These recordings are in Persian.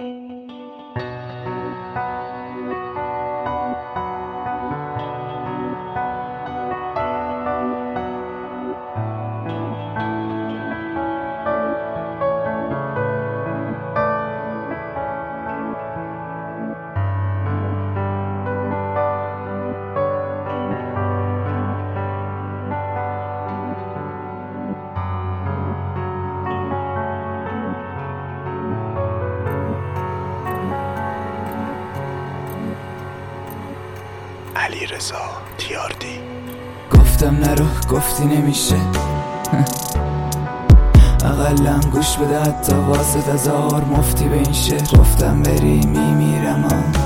علیرضا تیاردی. گفتم نرو، گفتی نمیشه. اقلم گوش بده حتی واسط هزار مفتی به این شعر. گفتم بری میمیرم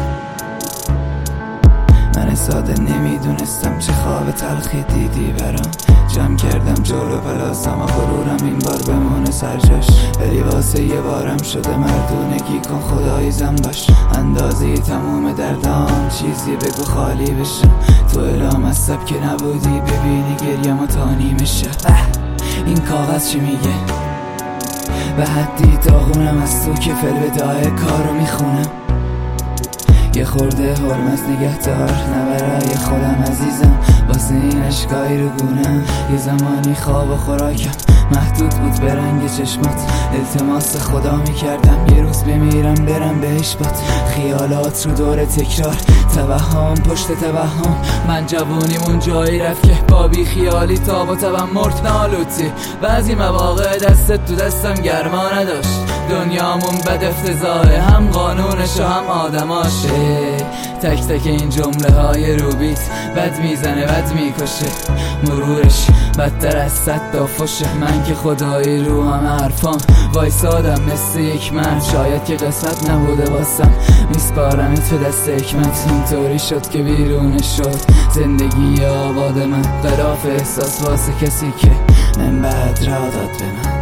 من ساده نمیدونستم چه خواب تلخی دیدی برام. جمع کردم جلو پلاسم و غرورم این بار بمونه سرجاش. ولی واسه یه بارم شده مردونگی کن خدایی زن باش. اندازه تموم دردام چیزی بگو خالی بشه. تو الهام از سب که نبودی ببینی گریم و تانی میشه. این کاغذ چی میگه؟ به حدی داغونم از تو که فلبدای کارو میخونم. یه خورده حرمت نگهدار نه برای خودم عزیزم، واسه این اشکایی رو گونم. یه زمانی خواب و خوراکم محدود بود به رنگ چشمات. التماس خدا میکردم یه روز بمیرم برم بهش بات. خیالات رو دور تکرار، توهم پشت توهم. من جوونیم اون جایی رفت که با بی خیالی تاب و تبم مرد نالوتی. بعضی مواقع دستت تو دستم گرما نداشت. دنیامون بد افتضاحه، هم قانونش و هم آدماشه. تک تک این جمله های روبیت بد میزنه بد میکشه. مرورش بدتر از 100 تا فشه. من که خدایی رو هم حرفام وایسادم مثل یک مرد. شاید که قسمت نبوده واسم میسپارمت به دست حکمت. اینطوری شد که بیرونه شد زندگی آباد من. غلاف احساس واسه کسی که من بعد را داد به من.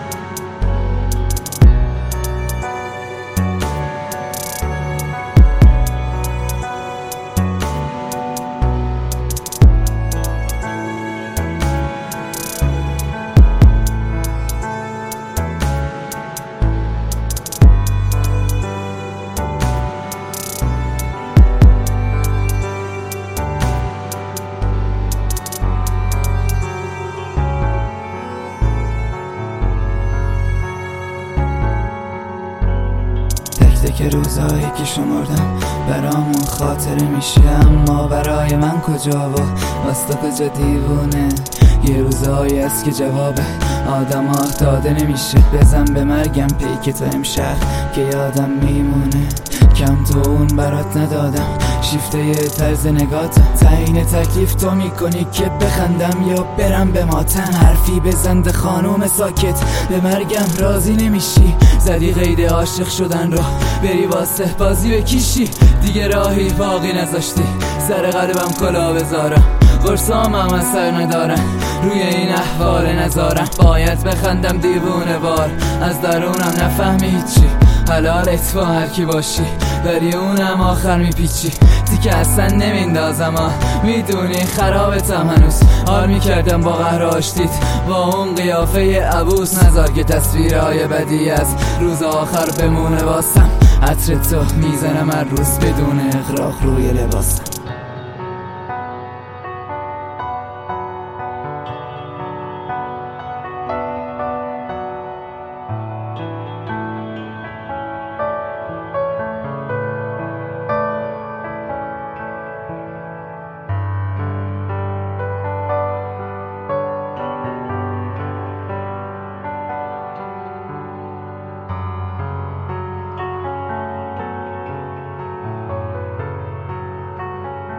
که روزایی که شمردم برامون خاطره میشه. اما برای من کجا و واسه کجا دیوونه. یه روزایی هست که جواب آدم ها داده نمیشه. بزن به مرگم پیک تو امشب که یادم میمونه. کم تو اون برات ندادم شیفته یه طرز نگاتم. تعیین تکلیف تو میکنی که بخندم یا برم به ماتم. حرفی بزنده خانوم ساکت به مرگم راضی نمیشی. زدی قید عاشق شدن رو بری واسه بازی بکشی. دیگه راهی باقی نذاشتی سر قلبم کلا بذارم. قرصام هم اثر ندارن روی این احوال نذارم. باید بخندم دیوونه بار از درونم نفهمی هیچی. حلالت با هر کی باشی ولی اونم آخر میپیچی. دیگه اصلا نمیندازم میدونی خرابتم هنوز. حال میکردم با قهر آشتیت با اون قیافه عبوس. نذار که تصویرهای بدی از روز آخر بمونه واسم. عطر تو میزنم هر روز بدون اغراق روی لباسم.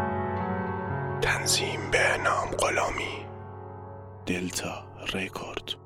تنظیم بهنام غلامی، دلتا رکورد.